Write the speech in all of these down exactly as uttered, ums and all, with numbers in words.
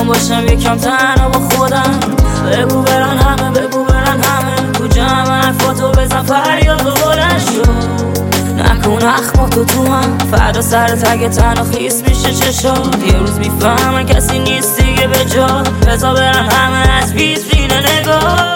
میخوام باشم یکم تنها با خودم. بگو برن همه، بگو برن همه، تو جمع حرفاتو بزن فریاد و بلند شو. نکن اخما تو تو هم فردا سر تگ تنها خیس میشه چشات. یه روز میفهمن کسی نیست دیگه به جا. بزا برن همه از ویترین نگاه.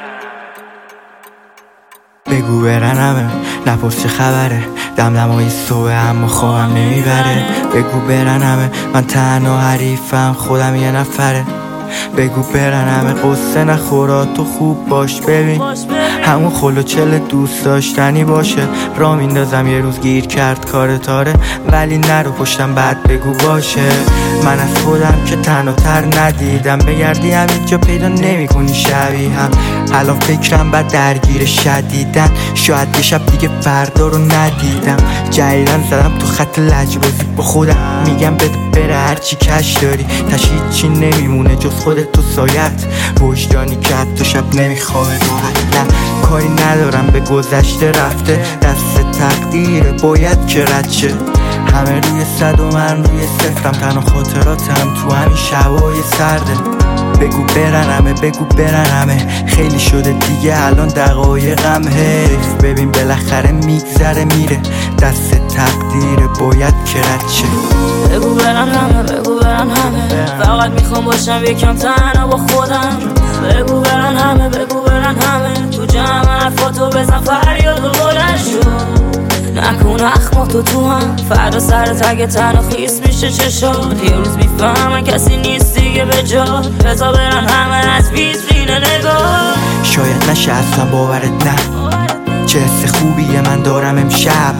بگو برن همه، نپرس چه خبره، دمدمای صبح اما خوابم نمیبره. بگو برن همه، من تنها حریفم، خودم یه نفره. بگو برن همه، قصه نخورا تو خوب باش. ببین همون خلو چل دوست داشتنی باشه. را میندازم یه روز گیر کرد کار تاره، ولی نرو پشتم بعد بگو باشه. من از خودم که تنها تر ندیدم، بگردی همین جا پیدا نمی کنی شبیه هم. الان فکرم بعد درگیر شدیدن، شاید یه شب دیگه فردا رو ندیدم. جریران زدم تو خط لجبازی با خودم، میگم بده بره هرچی کش داری، تشید چی نمیمونه جز خودت تو سایت. وجدانی که حتی شب نمیخواه راحت. نه کاری ندارم به گذشته رفته، دست تقدیره باید که رد شه. همه روی صد و من روی صفرم، تنها خاطراتم تو همین شبای سرده. بگو برن همه، بگو برن همه، خیلی شده دیگه الان دقایقم حیف. ببین بالاخره میگذره میره، دست تقدیره باید که رد شه. بگو برن همه، بگو برن همه، فقط میخوام باشم یکم تنها با خودم. بگو برن همه، بگو برن همه، تو جمع حرفاتو بزن فریاد و بلند شو. نکن اخما تو تو هم فردا سر تگ تنها خیس میشه چشات. یه روز میفهمن کسی نیست دیگه به جا. بزا برن همه از ویترین نگاه. شاید نشه اصلا باورت نه، چه حس خوبیه من دارم امشب.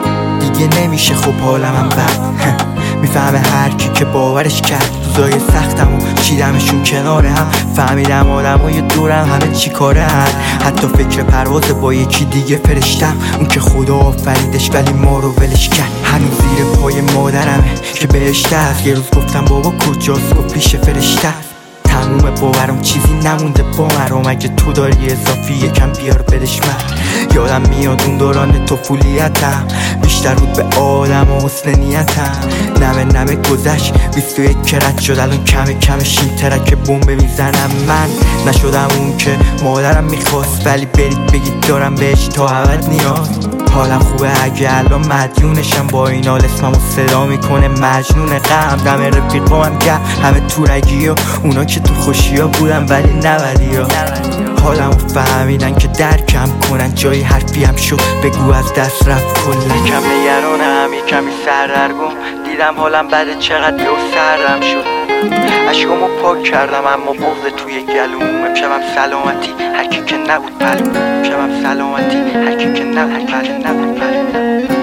دیگه نمیشه خب حالمم بد. میفهمه هر کی که باورش کرد، روزای سختم و چیدمشون کنار هم. فهمیدم آدمای دورم همه چی کاره هن، حتی فکر پرواز با یکی دیگه فرشتم. اون که خدا آفریدش ولی ما رو ولش کرد. هنوز زیر پای مادرمه که بهشته است. یه روز گفتم بابا کجاست، گفت پیش فرشته. تموم باورم چیزی نمونده با مرام، اگه تو داری اضافی یکم بیار بدش من. یادم میاد اون دوران طفولیتم، بیشتر بود به آدم و حسن نیتم. نمه نمه گذشت بیست و یک کرد شد، الان کم کمش این ترک بمب میزنم. من نشدم اون که مادرم میخواست، ولی برید بگید دارم بهش تا ابد نیاز. حالم خوبه اگه الان مدیونشم، با این حال اسممو صدا میکنه مجنون غم. دم رفیقامم گم همه تورگی و اونا که تو خوشی ها بودن ولی نبدی ها. حالمو فهمیدن که درکم کنن، جایی حرفی هم شد بگو از دست رفت کلا. یکم نگرانم یکمی سردرگم، دیدم حالم بده چقدر یه سردم شد. عشقامو پاک کردم اما بغض توی گلوم. امشبم سلامتی هرکی که نبود پلوم، امشبم سلامتی هرکی که نبود پلوم.